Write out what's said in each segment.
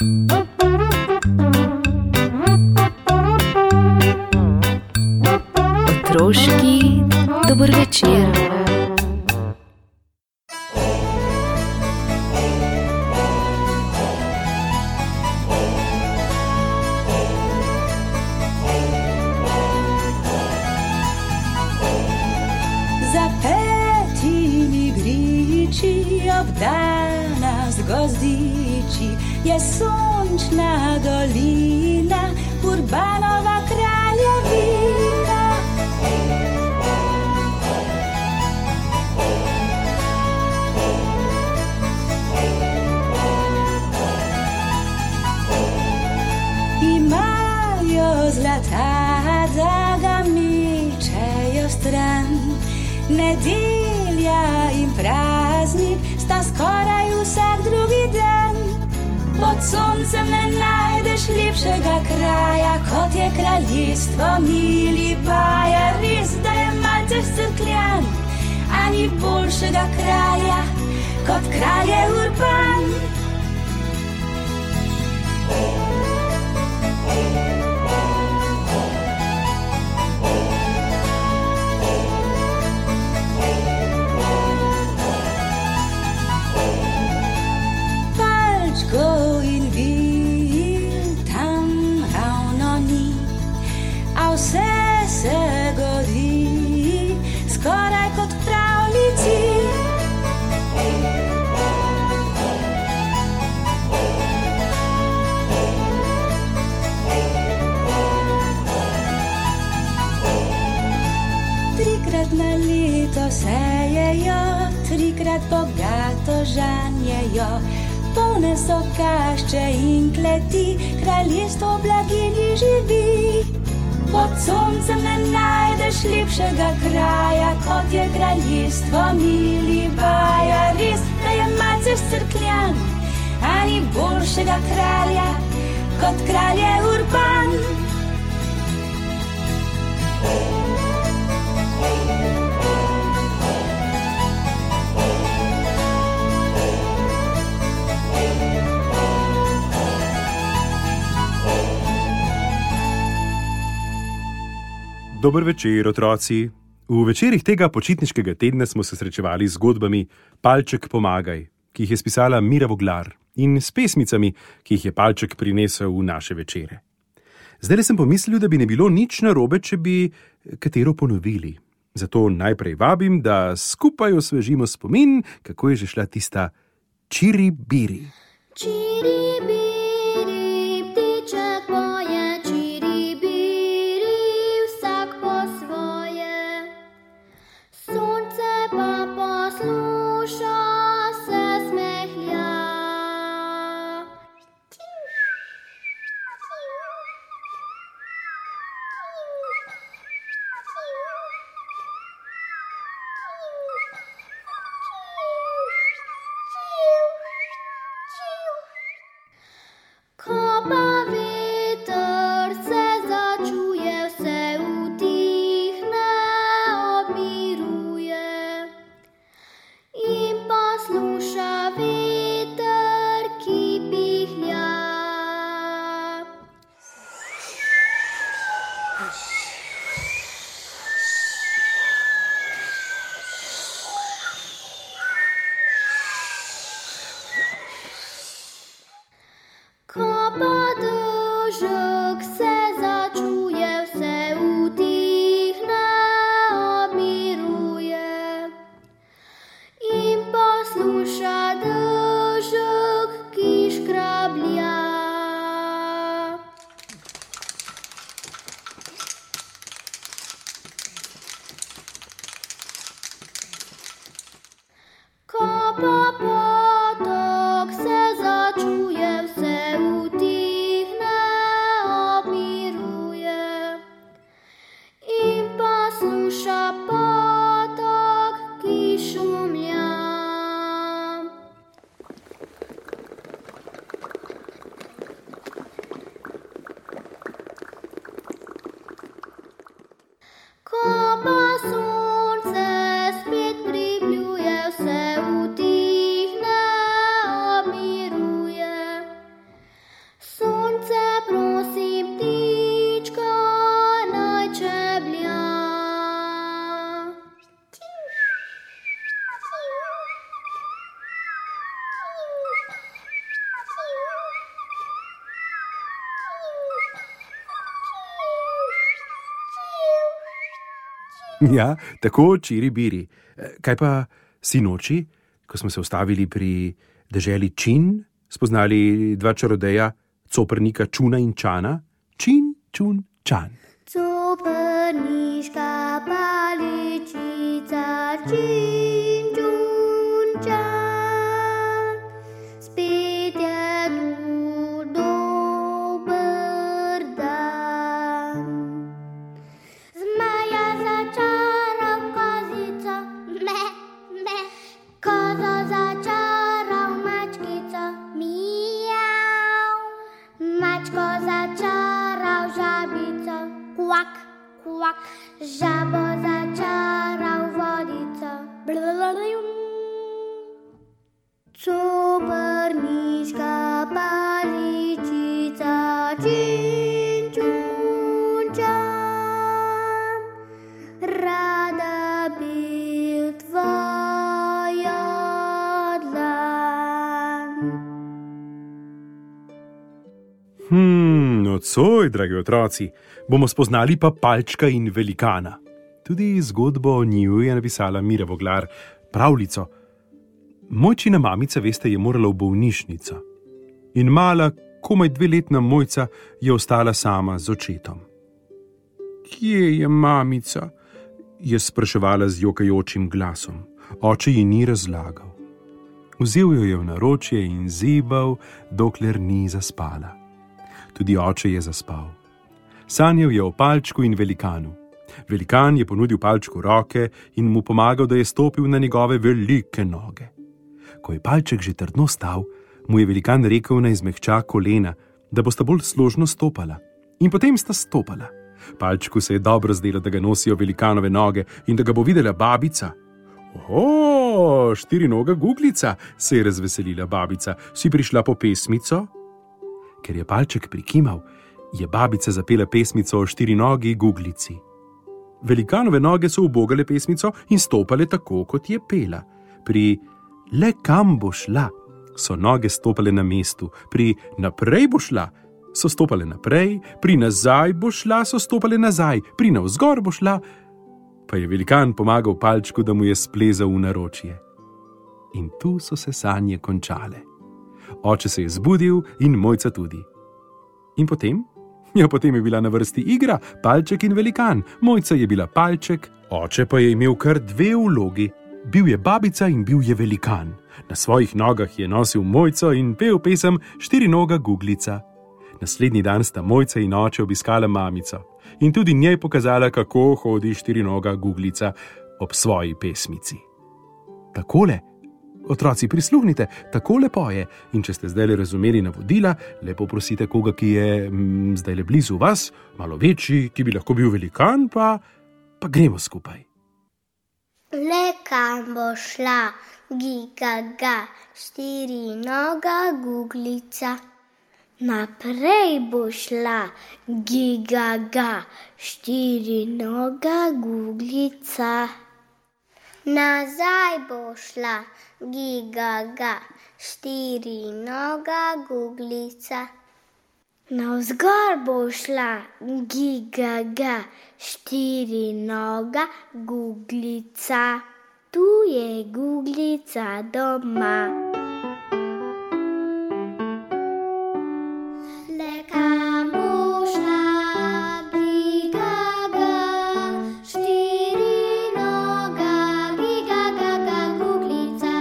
Otroški dober večer. Za petimi griči obdana z gozdiči je sončna dolina, Urbanova kraljevina. Imajo zlata, da ga mečejo stran. Nedelja in praznik sta skoraj vsak drugi dan. Pod soncem ne najdeš lepšega kraja, kot je kraljestvo Milibaja. Res, da je malce scrkljan, a ni boljšega kralja, kot kralj je Urban. In vil tam ravno ni, a vse se godi, skoraj kot v pravljici. Trikrat na leto sejejo, trikrat bogato žanjejo. Polne so kašče in kleti, kraljestvo blaginji živi. Pod soncem ne najdeš lepšega kraja, kot je kraljestvo Milibaja. Res, da je malce scrkljan, a ni boljšega kralja, kot kralj je Urban. Dober večer, otroci. V večerih tega počitniškega tedna smo se srečevali z zgodbami Palček pomagaj, ki jih je spisala Mira Voglar, in s pesmicami, ki jih je Palček prinesel v naše večere. Zdaj sem pomislil, da bi ne bilo nič narobe, če bi katero ponovili. Zato najprej vabim, da skupaj osvežimo spomin, kako je že šla tista Čiribiri. Čiribiri, ptiček poje, čiribiri, vsak po svoje. Sonce pa posluša, se smehlja. Ko pa veter se začuje, vse utihne, obmiruje. In posluša veter, ki pihlja. Ko pa dežek se začuje, vse utihne, obmiruje. In posluša dežek, ki škrablja. Ko pa potok se začuje, vse utihne, Ja, tako čiri-biri. Kaj pa sinoči, ko smo se ustavili pri deželi Čin, spoznali dva čarodeja, coprnika Čuna in Čana? Čin, Čun, Čan. Coprniška paličica, Čin, Čun, Čan. Spet je tu dober dan. Zmaja začaral kozico, me, me. Kozo začaral mačkico, miau. Mačko začaral žabico, kvak, kvak. Žabo začaral vodico, blablabla. Coprniška paličica, Čin, Čun, Čan. Rada bi tvoja dlan. Nocoj, dragi otroci, bomo spoznali pa Palčka in Velikana. Tudi zgodbo o njiju je napisala Mira Voglar, pravljico. Mojčina mamica, veste, je morala v bolnišnico. In mala, komaj 2-letna Mojca je ostala sama z očetom. Kje je mamica? Je spraševala z jokajočim glasom. Oče ji ni razlagal. Vzel jo je v naročje in zebal, dokler ni zaspala. Tudi oče je zaspal. Sanjal je o Palčku in Velikanu. Velikan je ponudil Palčku roke in mu pomagal, da je stopil na njegove velike noge. Ko je Palček že trdno stal, mu je Velikan rekel, naj zmehča kolena, da bosta bolj složno stopala. In potem sta stopala. Palčku se je dobro zdelo, da ga nosijo Velikanove noge in da ga bo videla babica. Oho, 4-noga Guglica, se je razveselila babica. Si prišla po pesmico? Ker je Palček prikimal, je babica zapela pesmico o 4-nogi Guglici. Velikanove noge so ubogale pesmico in stopale tako, kot je pela. Pri le kam bo šla, so noge stopale na mestu, pri naprej bo šla, so stopale naprej, pri nazaj bo šla, so stopale nazaj, pri navzgor bo šla, pa je Velikan pomagal Palčku, da mu je splezal v naročje. In tu so se sanje končale. Oče se je zbudil in Mojca tudi. In potem? Ja, potem je bila na vrsti igra, Palček in Velikan. Mojca je bila Palček, oče pa je imel kar 2 vlogi. Bil je babica in bil je Velikan. Na svojih nogah je nosil Mojco in pel pesem 4-noga Guglica. Naslednji dan sta Mojca in oče obiskala mamico in tudi njej pokazala, kako hodi 4-noga Guglica ob svoji pesmici. Takole, otroci, prisluhnite, takole poje, in če ste zdaj razumeli navodila, lepo prosite koga, ki je zdaj le blizu vas, malo večji, ki bi lahko bil Velikan, pa gremo skupaj. Le kam bo šla, gigaga, 4-noga Guglica. Naprej bo šla, gigaga, 4-noga Guglica. Nazaj bo šla, gigaga, 4-noga Guglica. Navzgor bo šla, gigaga, 4-noga Guglica. Tu je Guglica doma. Le kam bo šla, gigaga, 4-noga, gigaga Guglica,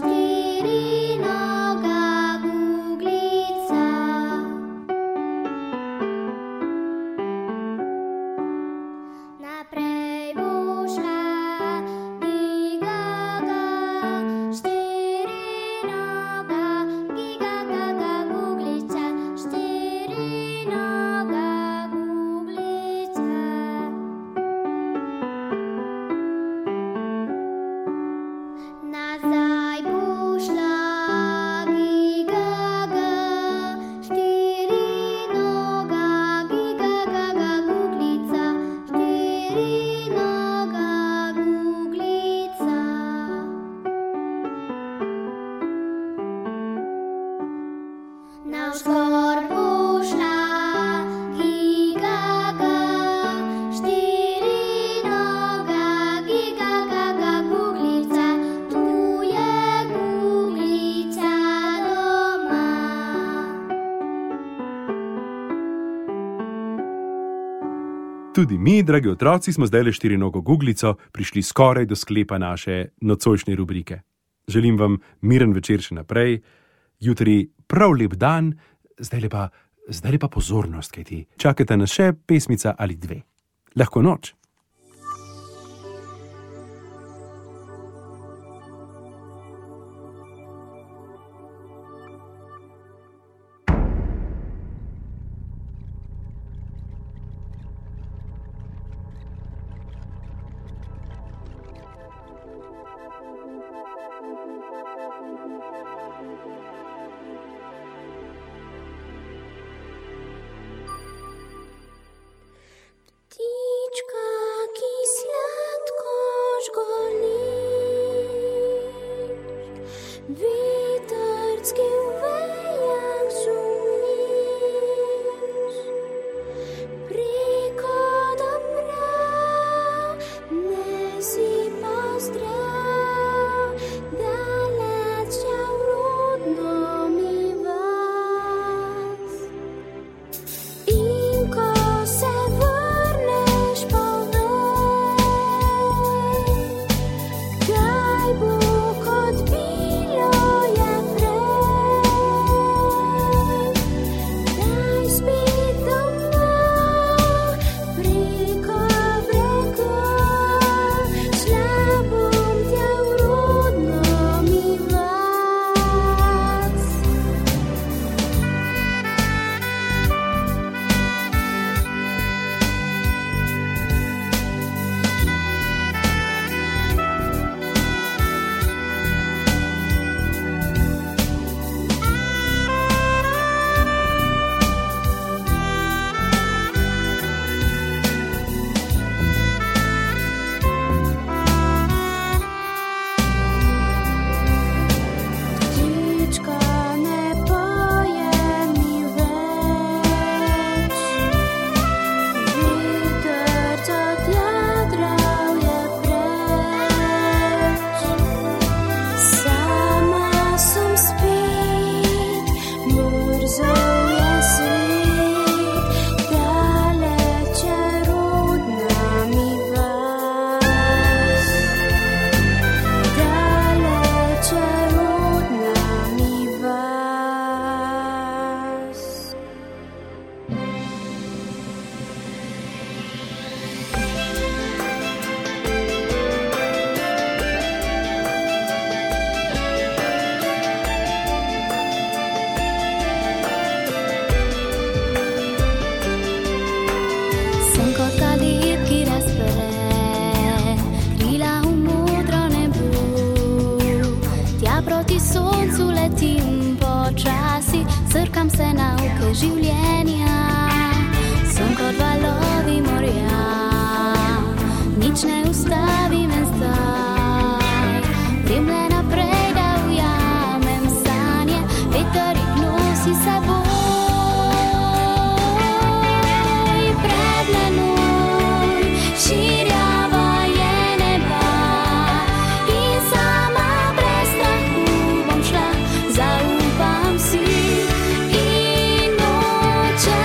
4-noga Guglica. Naprej bo šla, gigaga, 4-noga, gigaga Guglica, 4-noga Guglica. Nazaj bo šla, gigaga, 4-noga, gigaga Guglica, 4-noga Guglica. Navzgor bo šla, gigaga, 4-noga, Tudi mi, dragi otroci, smo zdaj le štirinogo guglico prišli skoraj do sklepa naše nocojšnje rubrike. Želim vam miren večer še naprej, jutri prav lep dan, zdaj pa pozornost, kajti čakate nas še pesmica ali dve. Lahko noč. Ptička, ki sladko žgoliš, vetrcki v vejah šumiš, preko dobra nesi pozdrav, daleč ja v rodno mi vas. In ko se vrneš povej, kaj bo kot bilo je prej. Daj spet domov preko brega, šla bom tja v rodno mi vas. Ptička ne poje mi več, vetrc od jadrav je preč. Sama sem spet, mrzel je svet, daleč je rodna mi vas. Daleč je rodna mi vas. Sem kot kalib, ki razpre krila v modro nebo, tja proti soncu letim počasi, srkam se nauke življenja. Sem kot valovi morja, nič ne ustavi me zdaj, grem le naprej, da ujamem sanje, veter jih nosi s seboj. Pred menoj širjava je neba in sama brez strahu bom šla, zaupam si in nočem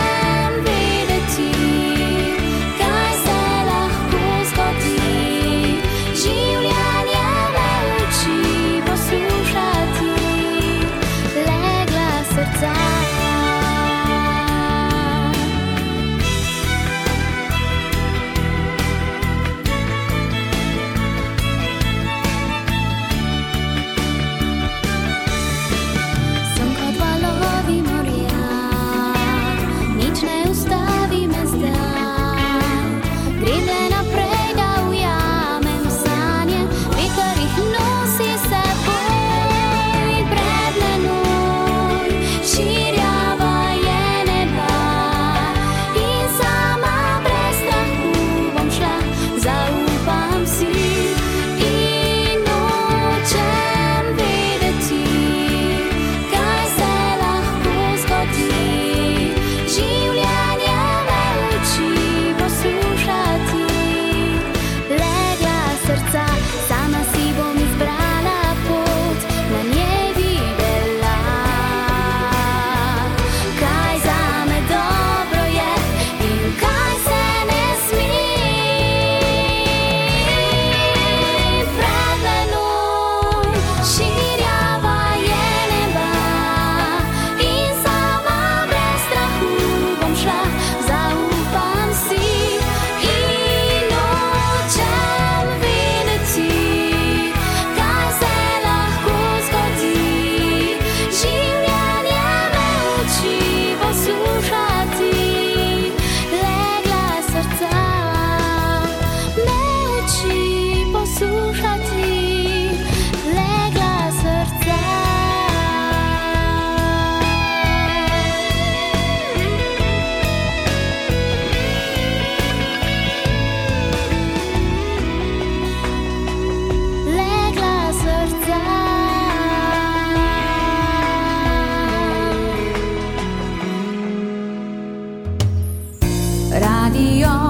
radio.